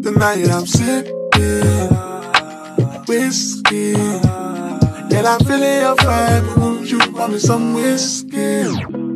Tonight I'm sipping whiskey. And I'm feeling your vibe. Won't you pour me some whiskey?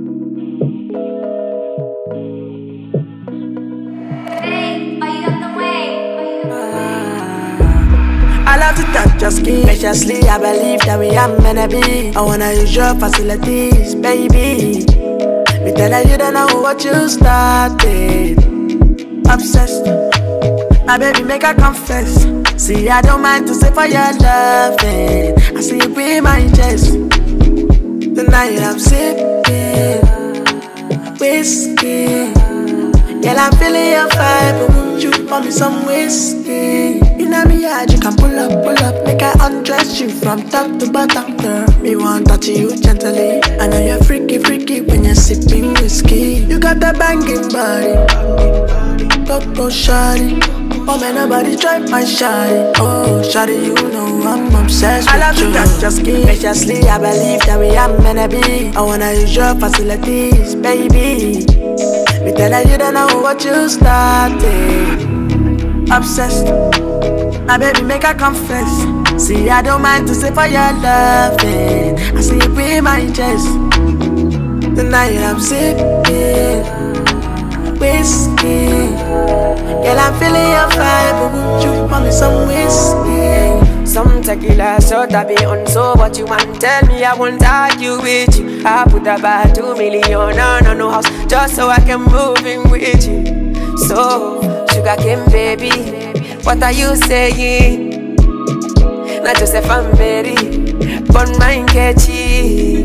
I love to touch your skin. Graciously, I believe that we are meant to be. I wanna use your facilities, baby. Me tell her you don't know what you started. Obsessed, my baby make her confess. See, I don't mind to say for your loving. I see you in my chest. Tonight I'm sipping whiskey. Girl, I'm feeling your vibe, but won't you pour me some whiskey? You know me hard, you can pull up, make I undress you from top to bottom, girl. Me want touch you gently. I know you're freaky when you're sipping whiskey. You got that banging body, go shawty. Oh man, nobody try my shawty. Oh shawty, you know I'm obsessed with you. I love to touch your skin. Graciously, I believe that we are meant to be. I wanna use your facilities, baby. Me tell her you don't know what you started. Obsessed, my baby make her confess. See, I don't mind to say for your loving. I see you in my chest. Tonight I'm sipping whiskey. Girl, I'm feeling your vibe, but won't you pour me some whiskey? Some tequila shot I be on, so what you want? Tell me, I won't argue with you. I put about 2 million on no house, just so I can move in with you. So, sugar cane baby, what are you saying? Not just if I'm ready, but mine catchy.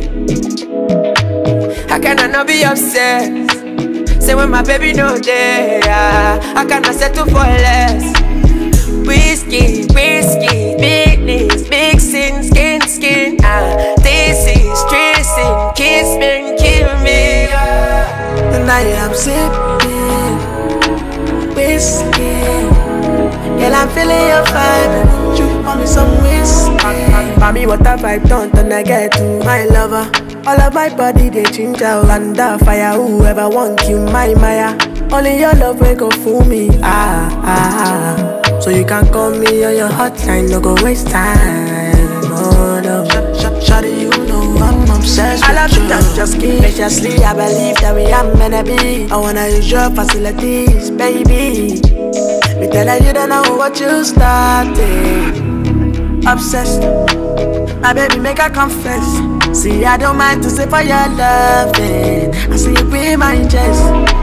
I cannot not be upset. Say when my baby no there, I cannot settle for less. Whiskey, business, big sin, skin. This is stressing, kiss me, kill me. Tonight I'm sipping whiskey. Girl, I'm feeling your vibe. Won't you pour me some whiskey? For me, what a vibe don't turn I get to my lover. All of my body they change out under fire. Whoever want you, my Maya. Only your love will go fool me. So you can call me on your hotline, no go waste time. Oh no, shawty, you know I'm obsessed with you. I love to touch your skin. Graciously, I believe that we are meant to be. I wanna use your facilities, baby. Me tell her you don't know what you started. Obsessed, my baby make her confess. See, I don't mind to say for your loving. I see you in my chest.